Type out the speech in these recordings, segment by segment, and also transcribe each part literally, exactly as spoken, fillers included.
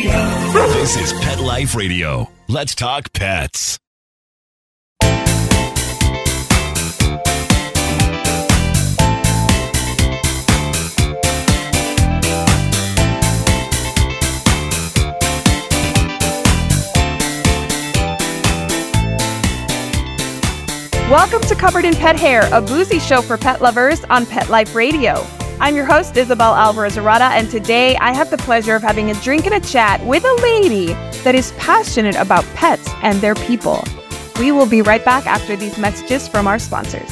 This is Pet Life Radio. Let's talk pets. Welcome to Covered in Pet Hair, a boozy show for pet lovers on Pet Life Radio. I'm your host, Isabel Alvarez-Arada, and today I have the pleasure of having a drink and a chat with a lady that is passionate about pets and their people. We will be right back after these messages from our sponsors.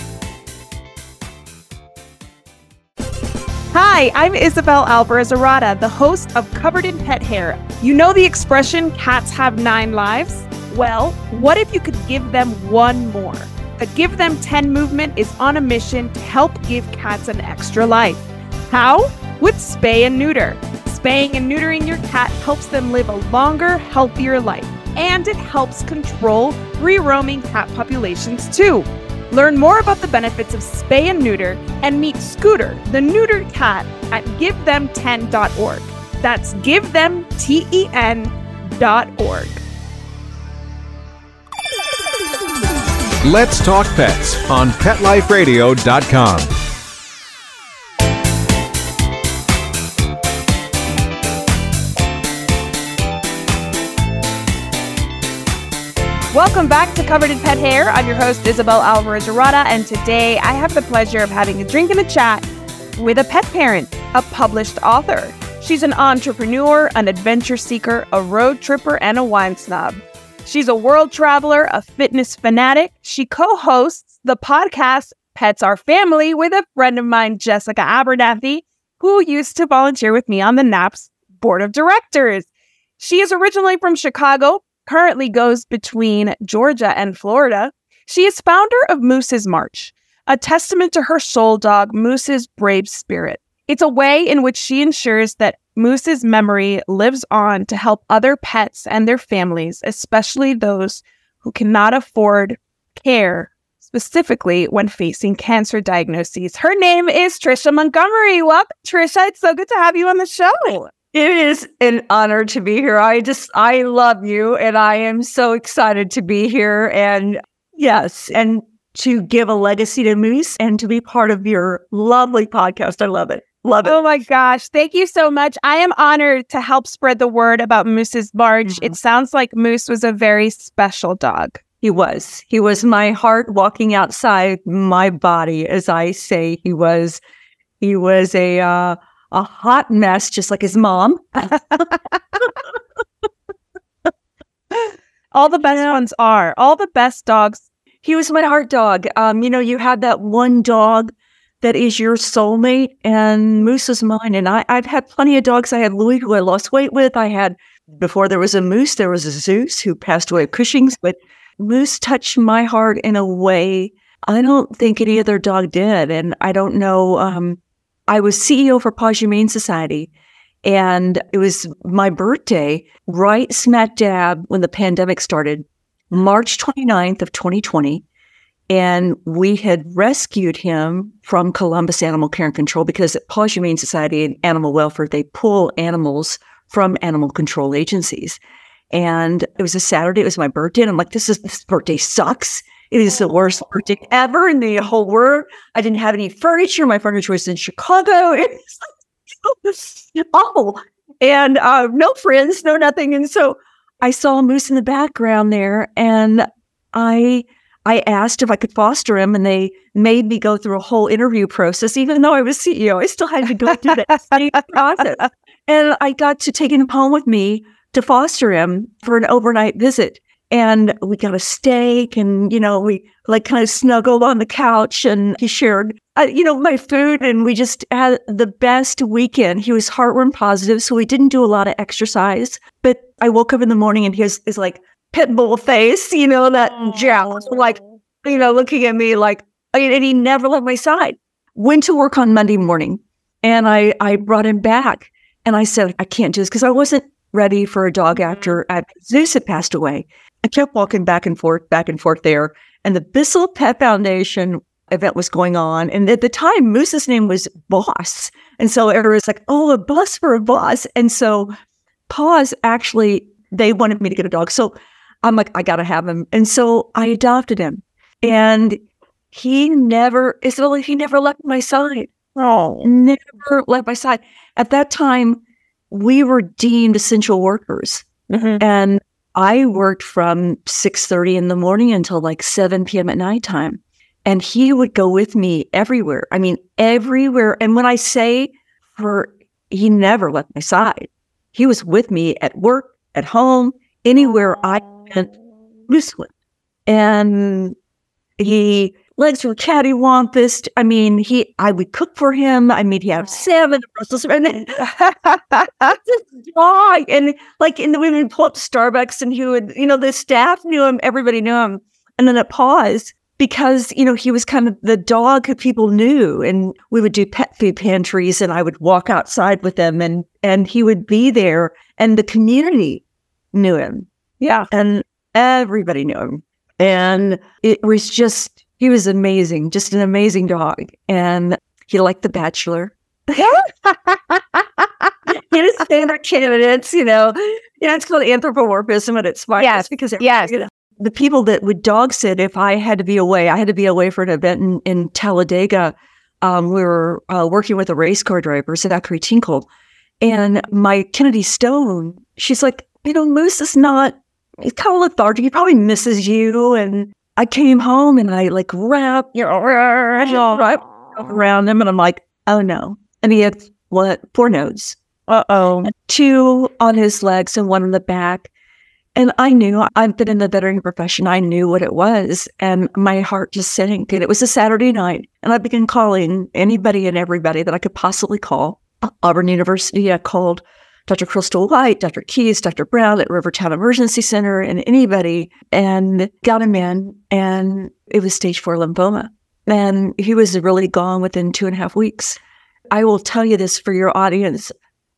Hi, I'm Isabel Alvarez-Arada, the host of Covered in Pet Hair. You know the expression, cats have nine lives? Well, what if you could give them one more? The Give Them ten movement is on a mission to help give cats an extra life. How? With spay and neuter. Spaying and neutering your cat helps them live a longer, healthier life, and it helps control free-roaming cat populations too. Learn more about the benefits of spay and neuter and meet Scooter, the neutered cat, at give them ten dot org. That's give them ten dot org. Let's Talk Pets on pet life radio dot com. Welcome back to Covered in Pet Hair. I'm your host, Isabel Alvarez-Arada, and today I have the pleasure of having a drink and a chat with a pet parent, a published author. She's an entrepreneur, an adventure seeker, a road tripper, and a wine snob. She's a world traveler, a fitness fanatic. She co-hosts the podcast Pets Are Family with a friend of mine, Jessica Abernathy, who used to volunteer with me on the N A P S board of directors. She is originally from Chicago, currently goes between Georgia and Florida. She is founder of Moose's March, a testament to her soul dog, Moose's brave spirit. It's a way in which she ensures that Moose's memory lives on to help other pets and their families, especially those who cannot afford care, specifically when facing cancer diagnoses. Her name is Tricia Montgomery. Welcome, Tricia. It's so good to have you on the show. It is an honor to be here. I just, I love you, and I am so excited to be here. And yes, and to give a legacy to Moose and to be part of your lovely podcast. I love it. Love it. Oh my gosh. Thank you so much. I am honored to help spread the word about Moose's March. Mm-hmm. It sounds like Moose was a very special dog. He was. He was my heart walking outside my body, as I say. He was, he was a, uh, a hot mess, just like his mom. All the best ones are. All the best dogs. He was my heart dog. Um, you know, you have that one dog that is your soulmate, and Moose was mine. And I, I've had plenty of dogs. I had Louie, who I lost weight with. I had, before there was a Moose, there was a Zeus, who passed away of Cushing's. But Moose touched my heart in a way I don't think any other dog did. And I don't know, um, I was C E O for Paws Humane Society, and it was my birthday, right smack dab when the pandemic started, March twenty-ninth of twenty twenty. And we had rescued him from Columbus Animal Care and Control, because at Paws Humane Society and Animal Welfare, they pull animals from animal control agencies. And it was a Saturday. It was my birthday. And I'm like, this is this birthday sucks. It is the worst birthday ever in the whole world. I didn't have any furniture. My furniture was in Chicago. It was awful. And uh, no friends, no nothing. And so I saw Moose in the background there, and I I asked if I could foster him, and they made me go through a whole interview process. Even though I was C E O, I still had to go through that same process. And I got to take him home with me to foster him for an overnight visit. And we got a steak, and, you know, we like kind of snuggled on the couch, and he shared, uh, you know, my food, and we just had the best weekend. He was heartworm positive, so we didn't do a lot of exercise. But I woke up in the morning, and his is like pit bull face, you know, that jowl, like, you know, looking at me like, and he never left my side. Went to work on Monday morning, and I, I brought him back, and I said, I can't do this, because I wasn't ready for a dog after uh, Zeus had passed away. I kept walking back and forth, back and forth there. And the Bissell Pet Foundation event was going on. And at the time, Moose's name was Boss. And so everyone was like, oh, a bus for a boss. And so Paws actually, they wanted me to get a dog. So I'm like, I got to have him. And so I adopted him. And he never, Isabella, he never left my side. Oh, Never left my side. At that time, we were deemed essential workers. mm-hmm. And I worked from six thirty in the morning until like seven p.m. at nighttime. And he would go with me everywhere. I mean, everywhere. And when I say for, he never left my side. He was with me at work, at home, anywhere I went, Moose went. And he, legs were cattywampus. I mean, he, I would cook for him. I mean, he had salmon, Brussels, and then this dog. And like, in the women pull up to Starbucks, and he would, you know, the staff knew him, everybody knew him. And then at Paws, because, you know, he was kind of the dog who people knew, and we would do pet food pantries, and I would walk outside with him, and, and he would be there, and the community knew him. Yeah. And everybody knew him. And it was just, he was amazing, just an amazing dog. And he liked The Bachelor. He had standard candidates, you know. Yeah, it's called anthropomorphism at its finest. Yes, because yes. You know, the people that would dog sit, if I had to be away, I had to be away for an event in, in Talladega. Um, we were uh, working with a race car driver, Zachary Tinkle. And my Kennedy Stone, she's like, you know, Moose is not, he's kind of lethargic. He probably misses you. And I came home and I like wrapped, you know, wrapped around him. And I'm like, oh no. And he had what? Four nodes. Uh-oh. Two on his legs and one on the back. And I knew, I've been in the veterinary profession, I knew what it was. And my heart just sank. And it was a Saturday night. And I began calling anybody and everybody that I could possibly call. Auburn University, I called Doctor Crystal White, Doctor Keyes, Doctor Brown at Rivertown Emergency Center, and anybody, and got him in. And it was stage four lymphoma. And he was really gone within two and a half weeks. I will tell you this for your audience.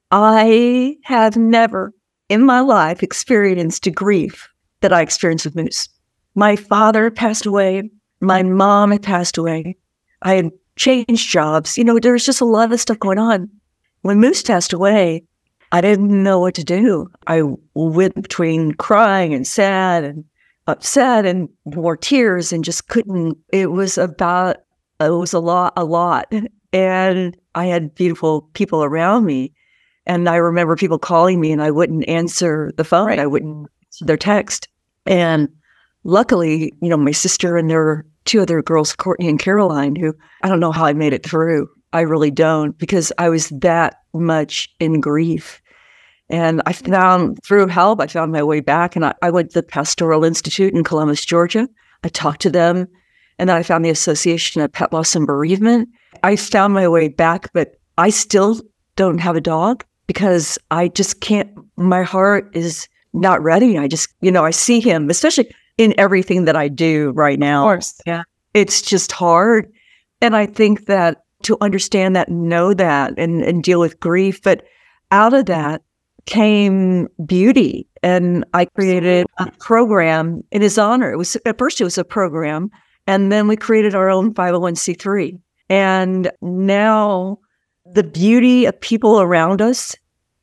I have never in my life experienced grief that I experienced with Moose. My father passed away. My mom had passed away. I had changed jobs. You know, there was just a lot of stuff going on. When Moose passed away, I didn't know what to do. I went between crying and sad and upset and more tears and just couldn't. It was about, it was a lot, a lot. And I had beautiful people around me. And I remember people calling me and I wouldn't answer the phone. Right. I wouldn't answer their text. And luckily, you know, my sister and there were two other girls, Courtney and Caroline, who I don't know how I made it through. I really don't, because I was that much in grief. And I found, through help, I found my way back. And I, I went to the Pastoral Institute in Columbus, Georgia. I talked to them. And then I found the Association of Pet Loss and Bereavement. I found my way back, but I still don't have a dog because I just can't, my heart is not ready. I just, you know, I see him, especially in everything that I do right now. Of course. Yeah. It's just hard. And I think that to understand that, know that, and, and deal with grief. But out of that came beauty. And I created a program in his honor. It was, at first it was a program. And then we created our own five oh one c three. And now the beauty of people around us,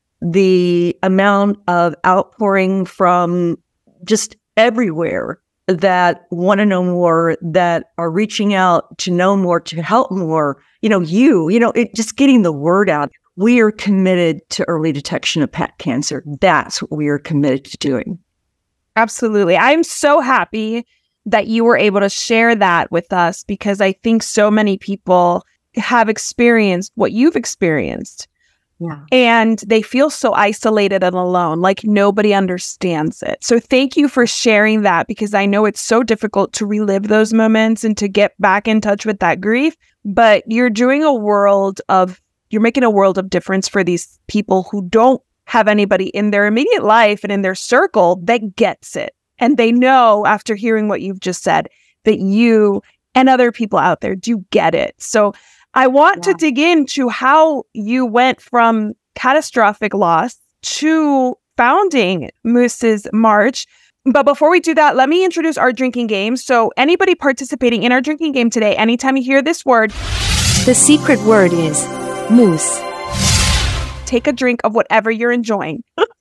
the amount of outpouring from just everywhere that want to know more, that are reaching out to know more, to help more, you know, you, you know, it just getting the word out. We are committed to early detection of pet cancer. That's what we are committed to doing. Absolutely. I'm so happy that you were able to share that with us, because I think so many people have experienced what you've experienced. Yeah. And they feel so isolated and alone, like nobody understands it. So thank you for sharing that, because I know it's so difficult to relive those moments and to get back in touch with that grief. But you're doing a world of, you're making a world of difference for these people who don't have anybody in their immediate life and in their circle that gets it. And they know, after hearing what you've just said, that you and other people out there do get it. So I want yeah. to dig into how you went from catastrophic loss to founding Moose's March. But before we do that, let me introduce our drinking game. So anybody participating in our drinking game today, anytime you hear this word, the secret word is Moose. Take a drink of whatever you're enjoying.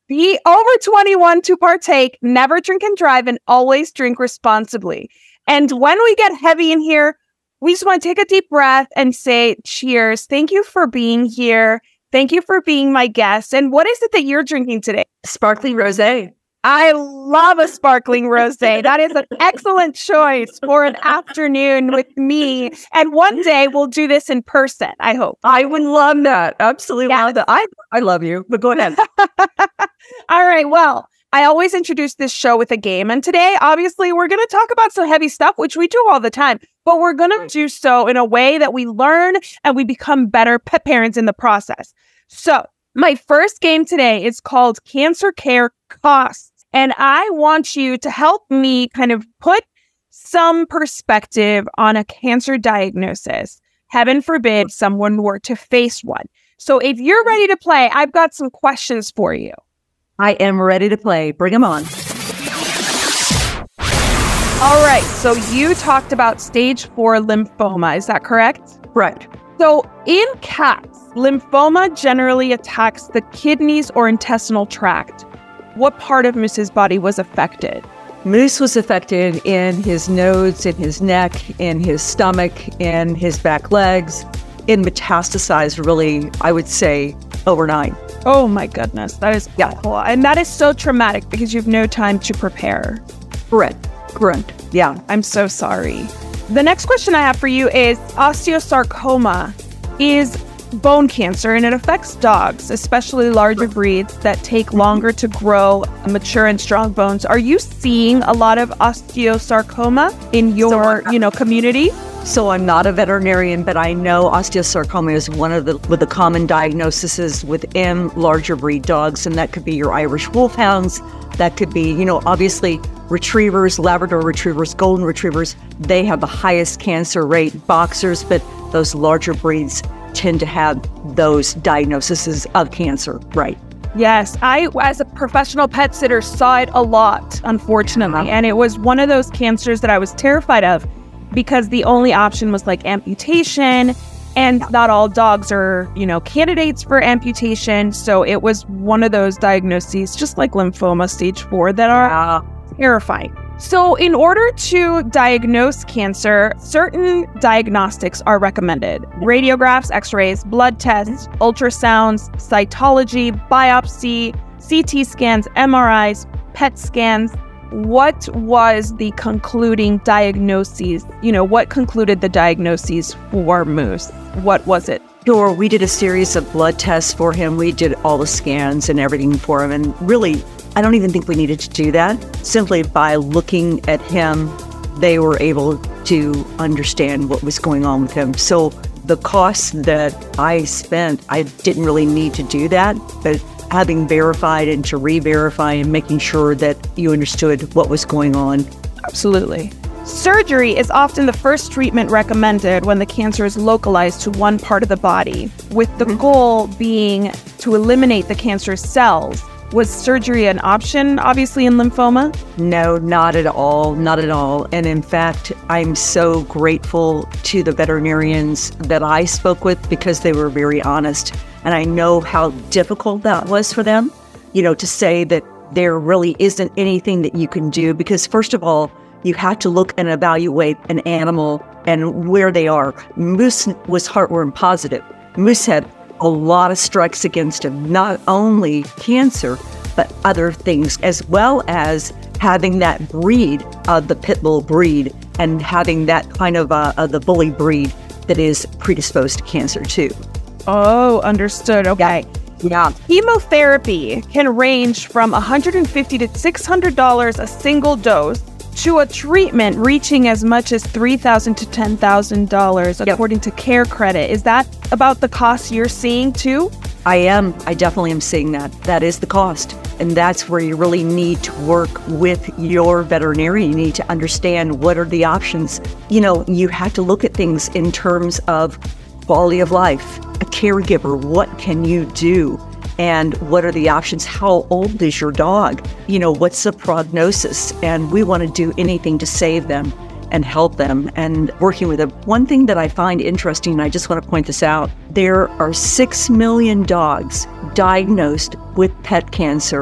Be over twenty-one to partake, never drink and drive, and always drink responsibly. And when we get heavy in here, we just want to take a deep breath and say cheers. Thank you for being here. Thank you for being my guest. And what is it that you're drinking today? Sparkling rosé. I love a sparkling rosé. That is an excellent choice for an afternoon with me. And one day we'll do this in person, I hope. I would love that. Absolutely Yes. love that. I, I love you, but go ahead. All right. Well, I always introduce this show with a game. And today, obviously, we're going to talk about some heavy stuff, which we do all the time. But we're going to do so in a way that we learn and we become better pet parents in the process. So my first game today is called Cancer Care Costs. And I want you to help me kind of put some perspective on a cancer diagnosis. Heaven forbid someone were to face one. So if you're ready to play, I've got some questions for you. I am ready to play. Bring them on. All right. So you talked about stage four lymphoma. Is that correct? Right. So in cats, lymphoma generally attacks the kidneys or intestinal tract. What part of Moose's body was affected? Moose was affected in his nose, in his neck, in his stomach, in his back legs. It metastasized really, I would say, overnight. Oh my goodness, that is awful. And that is so traumatic because you have no time to prepare. Correct. Correct. Yeah. I'm so sorry. The next question I have for you is osteosarcoma is bone cancer, and it affects dogs, especially larger breeds that take longer to grow mature and strong bones. Are you seeing a lot of osteosarcoma in your, so, you know, community? So I'm not a veterinarian, but I know osteosarcoma is one of the with the common diagnoses within larger breed dogs, and that could be your Irish Wolfhounds. That could be, you know, obviously retrievers, Labrador retrievers, golden retrievers. They have the highest cancer rate. Boxers, but those larger breeds tend to have those diagnoses of cancer, right? Yes, I, as a professional pet sitter, saw it a lot, unfortunately. Uh-huh. And it was one of those cancers that I was terrified of because the only option was like amputation, and not all dogs are, you know, candidates for amputation. So it was one of those diagnoses, just like lymphoma stage four, that are uh, terrifying. So in order to diagnose cancer, certain diagnostics are recommended. Radiographs, x-rays, blood tests, ultrasounds, cytology, biopsy, C T scans, M R Is, P E T scans. What was the concluding diagnoses? You know, what concluded the diagnoses for Moose? What was it? Sure, we did a series of blood tests for him. We did all the scans and everything for him. And really, I don't even think we needed to do that. Simply by looking at him, they were able to understand what was going on with him. So the costs that I spent, I didn't really need to do that. But having verified and to re-verify and making sure that you understood what was going on. Absolutely. Surgery is often the first treatment recommended when the cancer is localized to one part of the body, with the goal being to eliminate the cancerous cells. Was surgery an option, obviously, in lymphoma? No, not at all. Not at all. And in fact, I'm so grateful to the veterinarians that I spoke with because they were very honest. And I know how difficult that was for them, you know, to say that there really isn't anything that you can do. Because first of all, you have to look and evaluate an animal and where they are. Moose was heartworm positive. Moose had a lot of strikes against him, not only cancer, but other things, as well as having that breed of the pit bull breed and having that kind of uh, uh, the bully breed that is predisposed to cancer too. Oh, understood. Okay. Yeah. Chemotherapy can range from one hundred fifty dollars to six hundred dollars a single dose to a treatment reaching as much as three thousand dollars to ten thousand dollars, according yep. to Care Credit. Is that about the cost you're seeing too? I am. I definitely am seeing that. That is the cost. And that's where you really need to work with your veterinarian. You need to understand what are the options. You know, you have to look at things in terms of quality of life, a caregiver, what can you do? And what are the options? How old is your dog? You know, what's the prognosis? And we want to do anything to save them and help them and working with them. One thing that I find interesting, and I just want to point this out, there are six million dogs diagnosed with pet cancer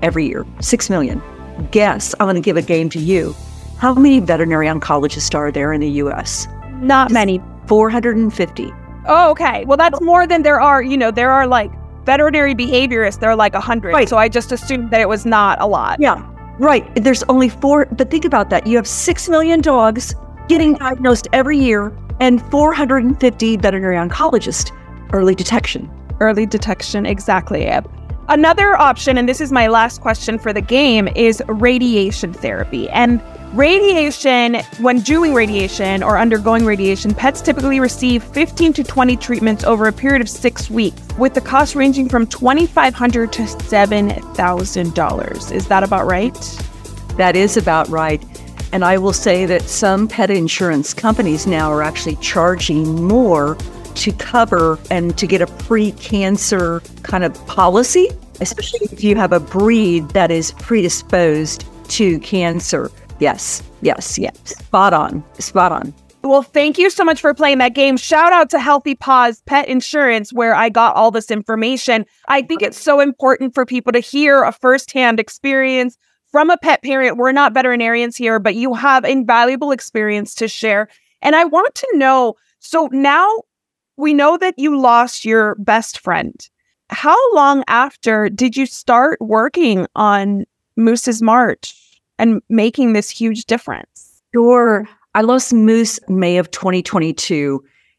every year. Six million. Guess, I'm going to give a game to you. How many veterinary oncologists are there in the U S? Not many. four hundred fifty. Oh, okay. Well, that's more than there are, you know, there are like veterinary behaviorists. There are like a hundred. Right. So I just assumed that it was not a lot. Yeah, right. There's only four, but think about that. You have six million dogs getting diagnosed every year and four hundred fifty veterinary oncologists. Early detection. Early detection, exactly. Another option, and this is my last question for the game, is radiation therapy. And radiation, when doing radiation or undergoing radiation, pets typically receive fifteen to twenty treatments over a period of six weeks, with the cost ranging from twenty-five hundred dollars to seven thousand dollars. Is that about right? That is about right. And I will say that some pet insurance companies now are actually charging more to cover and to get a pre-cancer kind of policy, especially if you have a breed that is predisposed to cancer. Yes, yes, yes. Spot on, spot on. Well, thank you so much for playing that game. Shout out to Healthy Paws Pet Insurance, where I got all this information. I think it's so important for people to hear a firsthand experience from a pet parent. We're not veterinarians here, but you have invaluable experience to share. And I want to know, so now we know that you lost your best friend. How long after did you start working on Moose's March and making this huge difference? Sure. I lost Moose May of twenty twenty-two,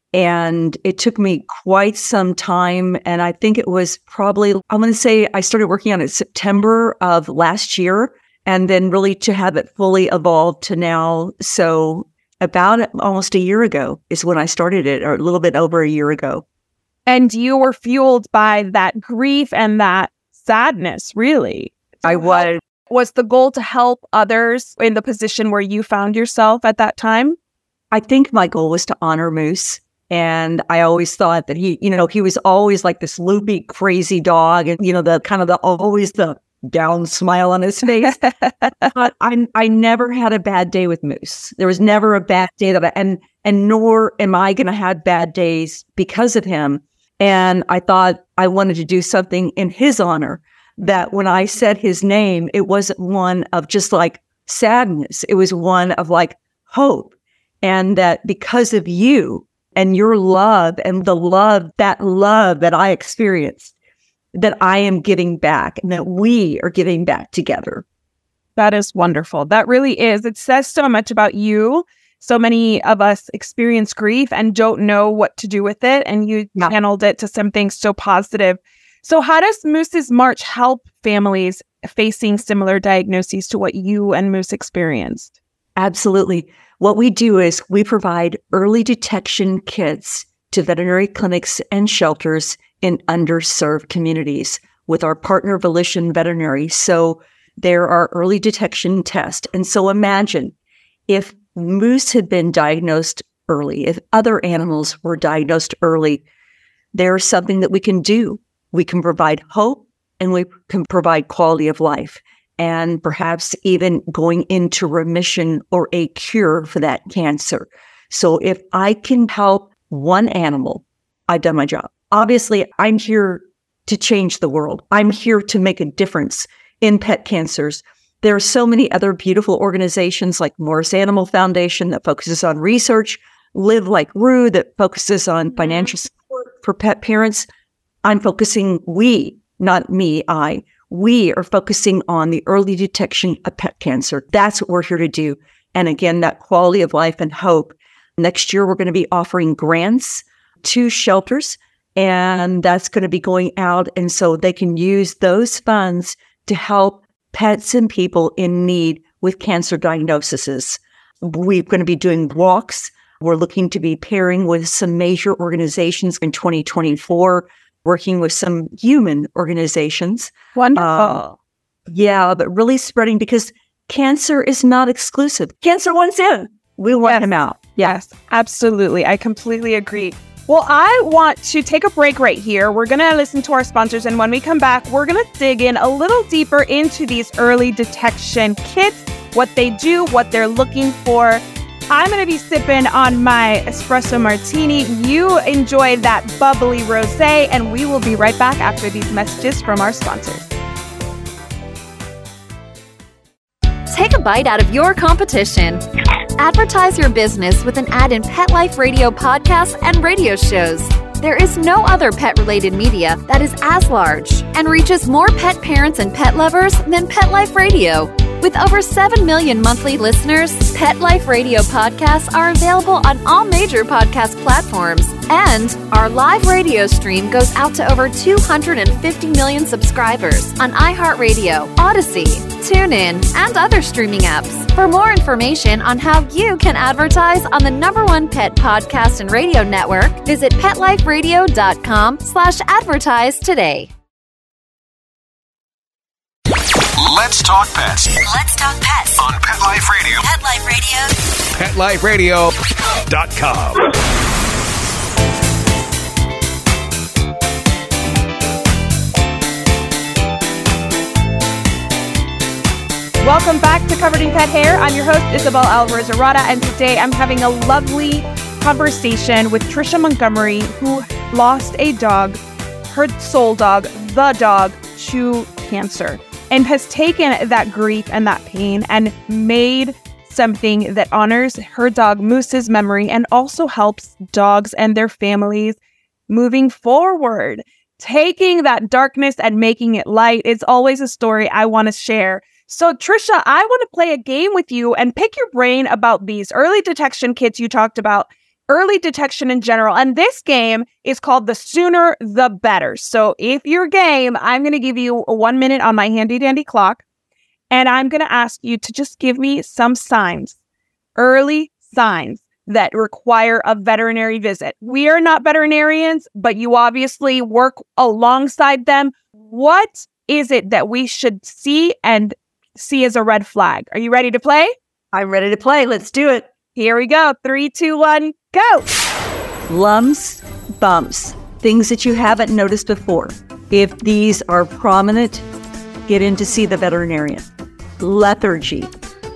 and it took me quite some time. And I think it was probably, I'm going to say I started working on it September of last year, and then really to have it fully evolved to now. So about almost a year ago is when I started it, or a little bit over a year ago. And you were fueled by that grief and that sadness, really. I was. Was the goal to help others in the position where you found yourself at that time? I think my goal was to honor Moose. And I always thought that he, you know, he was always like this loopy, crazy dog. And, you know, the kind of the, always the down smile on his face. But I, I never had a bad day with Moose. There was never a bad day that I, and, and nor am I going to have bad days because of him. And I thought I wanted to do something in his honor, that when I said his name, it wasn't one of just like sadness. It was one of like hope. And that because of you and your love and the love, that love that I experienced, that I am giving back and that we are giving back together. That is wonderful. That really is. It says so much about you. So many of us experience grief and don't know what to do with it. And you yeah. channeled it to something so positive. So how does Moose's March help families facing similar diagnoses to what you and Moose experienced? Absolutely. What we do is we provide early detection kits to veterinary clinics and shelters in underserved communities with our partner Volition Veterinary. So there are early detection tests. And so imagine if Moose had been diagnosed early, if other animals were diagnosed early, there's something that we can do. We can provide hope and we can provide quality of life, and perhaps even going into remission or a cure for that cancer. So if I can help one animal, I've done my job. Obviously, I'm here to change the world. I'm here to make a difference in pet cancers. There are so many other beautiful organizations like Morris Animal Foundation that focuses on research, Live Like Rue that focuses on financial support for pet parents. I'm focusing, we, not me, I, we are focusing on the early detection of pet cancer. That's what we're here to do. And again, that quality of life and hope. Next year, we're going to be offering grants to shelters, and that's going to be going out. And so they can use those funds to help pets and people in need with cancer diagnoses. We're going to be doing walks. We're looking to be pairing with some major organizations in twenty twenty-four, working with some human organizations. Wonderful. Uh, yeah, but really spreading, because cancer is not exclusive. Cancer wants in. We want yes. him out. Yeah. Yes, absolutely. I completely agree. Well, I want to take a break right here. We're going to listen to our sponsors. And when we come back, we're going to dig in a little deeper into these early detection kits, what they do, what they're looking for. I'm going to be sipping on my espresso martini. You enjoy that bubbly rosé, and we will be right back after these messages from our sponsors. take a bite out of your competition. Advertise your business with an ad in Pet Life Radio podcasts and radio shows. There is no other pet-related media that is as large and reaches more pet parents and pet lovers than Pet Life Radio. With over seven million monthly listeners, Pet Life Radio podcasts are available on all major podcast platforms. And our live radio stream goes out to over two hundred fifty million subscribers on iHeartRadio, Odyssey, TuneIn, and other streaming apps. For more information on how you can advertise on the number one pet podcast and radio network, visit PetLifeRadio.com slash advertise today. Let's talk pets Let's talk pets on Pet Life Radio. Pet Life Radio. Pet Life Radio Dot com. Welcome back to Covered in Pet Hair. I'm your host, Isabel Alvarez-Arata, and today I'm having a lovely conversation with Trisha Montgomery, who lost a dog, her soul dog, the dog, to cancer, and has taken that grief and that pain and made something that honors her dog Moose's memory and also helps dogs and their families moving forward. Taking that darkness and making it light is always a story I want to share. So, Trisha, I want to play a game with you and pick your brain about these early detection kits you talked about, early detection in general. And this game is called The Sooner the Better. So if you're game, I'm going to give you one minute on my handy dandy clock. And I'm going to ask you to just give me some signs, early signs that require a veterinary visit. We are not veterinarians, but you obviously work alongside them. What is it that we should see and see as a red flag? Are you ready to play? I'm ready to play. Let's do it. Here we go. Three, two, one, go. Lumps, bumps, things that you haven't noticed before. If these are prominent, get in to see the veterinarian. Lethargy.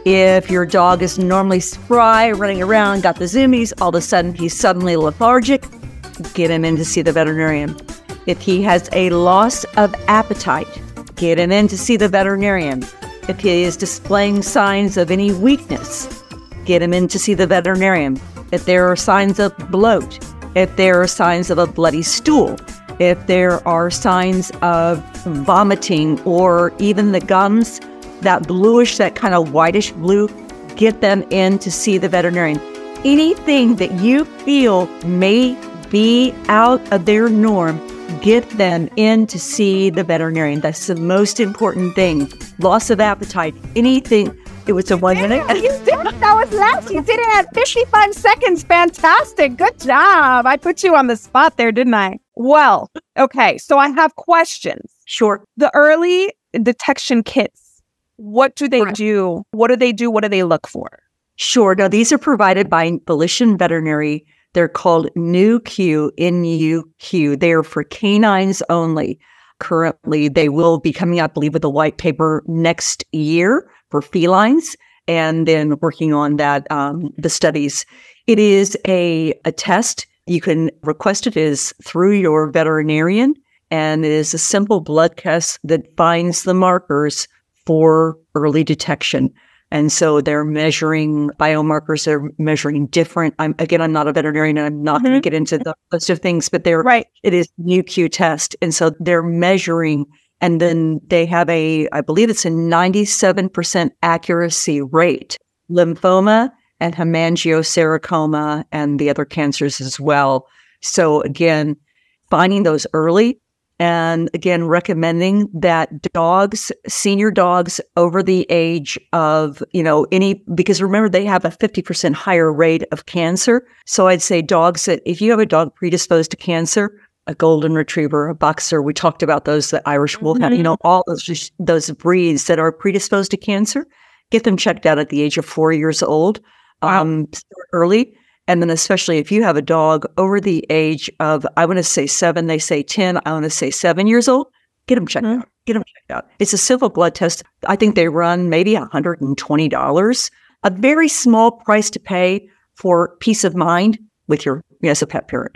If your dog is normally spry, running around, got the zoomies, all of a sudden he's suddenly lethargic, get him in to see the veterinarian. If he has a loss of appetite, get him in to see the veterinarian. If he is displaying signs of any weakness, get him in to see the veterinarian. If there are signs of bloat, if there are signs of a bloody stool, if there are signs of vomiting or even the gums, that bluish, that kind of whitish blue, get them in to see the veterinarian. Anything that you feel may be out of their norm, get them in to see the veterinarian. That's the most important thing. Loss of appetite, anything. It was a one minute. You did it. That was last. You did it at fifty-five seconds. Fantastic. Good job. I put you on the spot there, didn't I? Well, okay. So I have questions. Sure. The early detection kits, what do they Right. do? What do they do? What do they look for? Sure. Now, these are provided by Volition Veterinary. They're called N U Q, N U Q. They are for canines only. Currently, they will be coming out, I believe, with a white paper next year for felines, and then working on that, um, the studies. It is a, a test. You can request it is through your veterinarian, and it is a simple blood test that finds the markers for early detection. And so they're measuring biomarkers, they're measuring different, I'm again, I'm not a veterinarian, and I'm not Mhm. going to get into the list of things, but they're, Right. it is N U Q test. And so they're measuring, and then they have a, I believe it's a ninety-seven percent accuracy rate, lymphoma and hemangiosarcoma and the other cancers as well. So again, finding those early. And again, recommending that dogs, senior dogs over the age of, you know, any, because remember, they have a fifty percent higher rate of cancer. So I'd say dogs that, if you have a dog predisposed to cancer, a golden retriever, a boxer, we talked about those, the Irish wolfhound, you know, all those, those breeds that are predisposed to cancer, get them checked out at the age of four years old, um, start early. And then especially if you have a dog over the age of, I want to say seven, they say ten, I want to say seven years old, get them checked Mm-hmm. out. Get them checked out. It's a simple blood test. I think they run maybe one hundred twenty dollars, a very small price to pay for peace of mind with your, as a pet parent.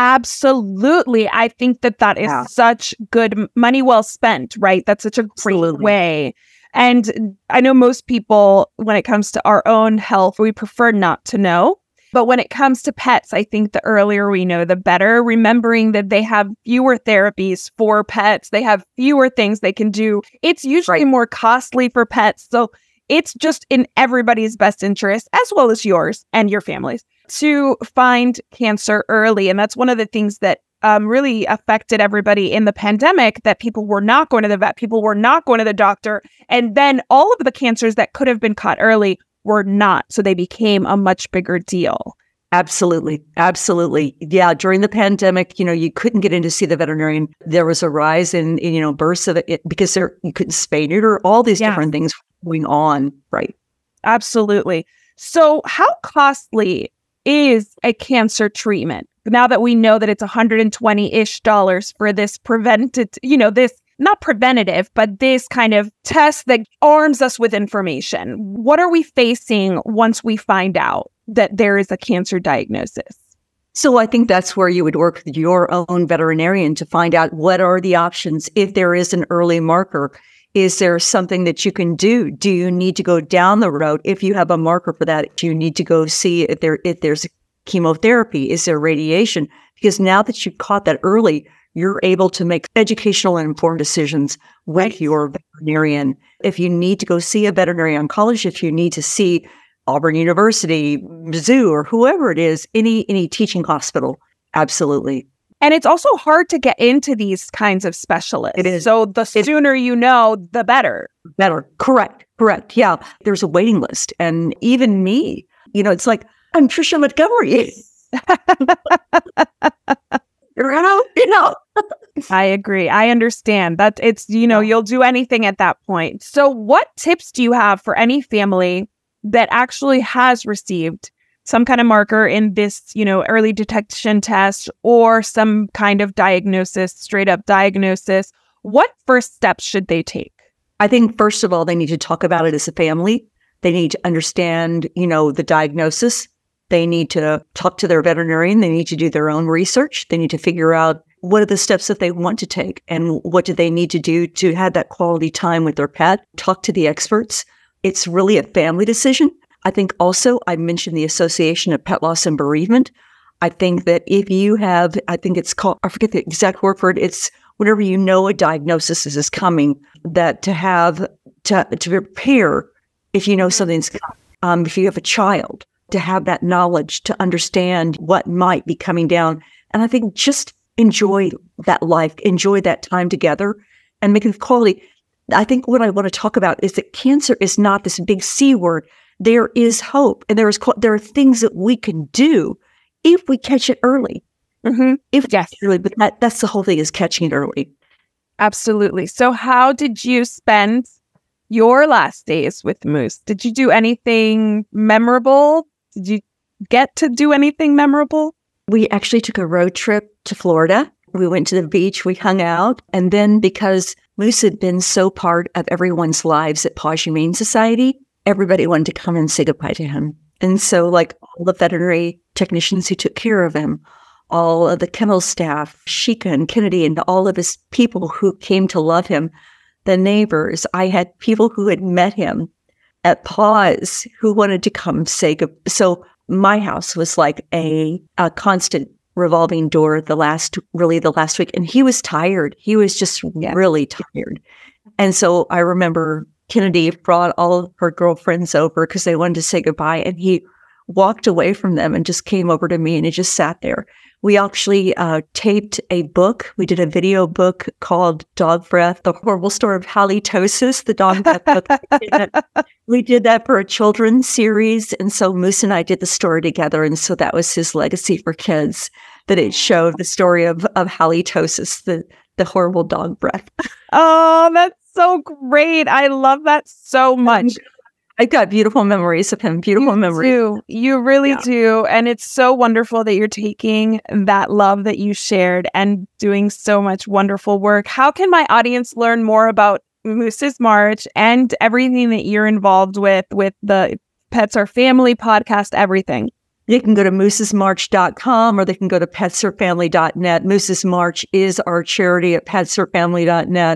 Absolutely. I think that that is Yeah. such good m- money well spent, right? That's such a great Absolutely. way. And I know most people, when it comes to our own health, we prefer not to know. But when it comes to pets, I think the earlier we know, the better. Remembering that they have fewer therapies for pets, they have fewer things they can do. It's usually Right. more costly for pets. So it's just in everybody's best interest, as well as yours and your family's, to find cancer early. And that's one of the things that um, really affected everybody in the pandemic, that people were not going to the vet, people were not going to the doctor. And then all of the cancers that could have been caught early were not. So they became a much bigger deal. Absolutely. Absolutely. Yeah. During the pandemic, you know, you couldn't get in to see the veterinarian. There was a rise in, in you know, births of it because there, you couldn't spay neuter, all these Yeah. different things going on. Right. Absolutely. So how costly is a cancer treatment? Now that we know that it's one hundred twenty-ish dollars for this prevented, you know, this not preventative, but this kind of test that arms us with information. What are we facing once we find out that there is a cancer diagnosis? So I think that's where you would work with your own veterinarian to find out what are the options. If there is an early marker, is there something that you can do? Do you need to go down the road? If you have a marker for that, do you need to go see if there if there's chemotherapy? Is there radiation? Because now that you've caught that early, you're able to make educational and informed decisions with Right. your veterinarian. If you need to go see a veterinary oncologist, if you need to see Auburn University, Mizzou, or whoever it is, any any teaching hospital, absolutely. And it's also hard to get into these kinds of specialists. It is. So the It- sooner you know, the better. Better. Correct. Correct. Yeah. There's a waiting list. And even me, you know, it's like, I'm Trisha Montgomery. you know, you know. I agree. I understand that it's, you know, you'll do anything at that point. So what tips do you have for any family that actually has received some kind of marker in this, you know, early detection test or some kind of diagnosis, straight up diagnosis? What first steps should they take? I think, first of all, they need to talk about it as a family. They need to understand, you know, the diagnosis. They need to talk to their veterinarian. They need to do their own research. They need to figure out what are the steps that they want to take and what do they need to do to have that quality time with their pet. Talk to the experts. It's really a family decision. I think also I mentioned the Association of Pet Loss and Bereavement. I think that if you have, I think it's called, I forget the exact word for it, it's whenever you know a diagnosis is coming, that to have, to, to prepare if you know something's coming. Um, if you have a child, to have that knowledge, to understand what might be coming down. And I think just enjoy that life, enjoy that time together and make it quality. I think what I want to talk about is that cancer is not this big C word. There is hope, and there is there are things that we can do if we catch it early. Mm-hmm. If Yes. early, but that, that's the whole thing, is catching it early. Absolutely. So how did you spend your last days with Moose? Did you do anything memorable? Did you get to do anything memorable? We actually took a road trip to Florida. We went to the beach, we hung out, and then because Moose had been so part of everyone's lives at Paws Humane Society, everybody wanted to come and say goodbye to him. And so, like, all the veterinary technicians who took care of him, all of the kennel staff, Sheikah and Kennedy, and all of his people who came to love him, the neighbors. I had people who had met him at Paws who wanted to come say goodbye. So my house was like a, a constant revolving door the last, really the last week. And he was tired. He was just Yeah. really tired. And so I remember Kennedy brought all of her girlfriends over because they wanted to say goodbye. And he walked away from them and just came over to me and he just sat there. We actually uh, taped a book. We did a video book called Dog Breath, The Horrible Story of Halitosis, the dog breath book. We did, that. we did that for a children's series. And so Moose and I did the story together. And so that was his legacy for kids, that it showed the story of, of halitosis, the, the horrible dog breath. Oh, that's so great. I love that so much. I got beautiful memories of him, beautiful You memories. do. You really Yeah. do. And it's so wonderful that you're taking that love that you shared and doing so much wonderful work. How can my audience learn more about Moose's March and everything that you're involved with, with the Pets Are Family podcast, everything? They can go to mooses march dot com or they can go to pets are family dot net. Moose's March is our charity at pets are family dot net.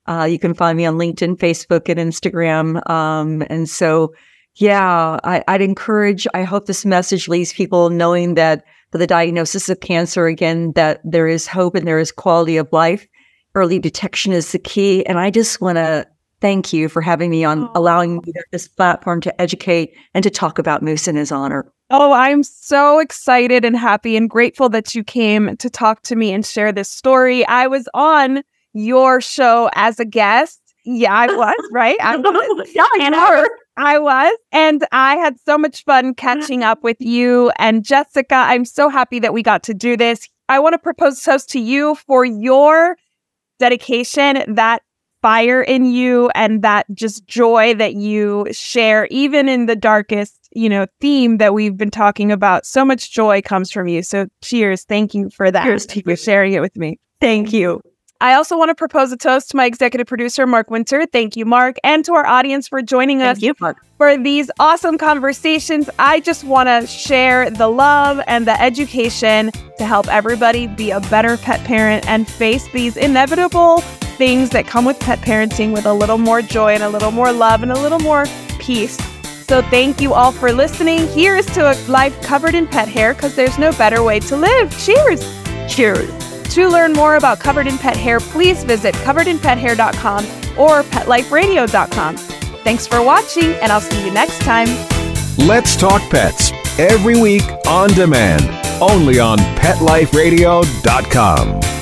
Uh, you can find me on LinkedIn, Facebook, and Instagram. Um, and so, yeah, I, I'd encourage, I hope this message leaves people knowing that for the diagnosis of cancer, again, that there is hope and there is quality of life. Early detection is the key. And I just want to thank you for having me on, allowing me this platform to educate and to talk about Moose in his honor. Oh, I'm so excited and happy and grateful that you came to talk to me and share this story. I was on your show as a guest. Yeah, I was, right? I was. Yeah, I know. I was. And I had so much fun catching up with you and Jessica. I'm so happy that we got to do this. I want to propose a toast to you for your dedication, that fire in you, and that just joy that you share, even in the darkest, you know, theme that we've been talking about. So much joy comes from you. So cheers. Thank you for that. Cheers to for sharing it with me. Thank you. I also want to propose a toast to my executive producer, Mark Winter. Thank you, Mark. And to our audience for joining us Thank you, Mark. for these awesome conversations. I just want to share the love and the education to help everybody be a better pet parent and face these inevitable things that come with pet parenting with a little more joy and a little more love and a little more peace. So thank you all for listening. Here's to a life covered in pet hair, because there's no better way to live. Cheers. Cheers. To learn more about Covered in Pet Hair, please visit covered in pet hair dot com or pet life radio dot com. Thanks for watching, and I'll see you next time. Let's Talk Pets, every week on demand, only on pet life radio dot com.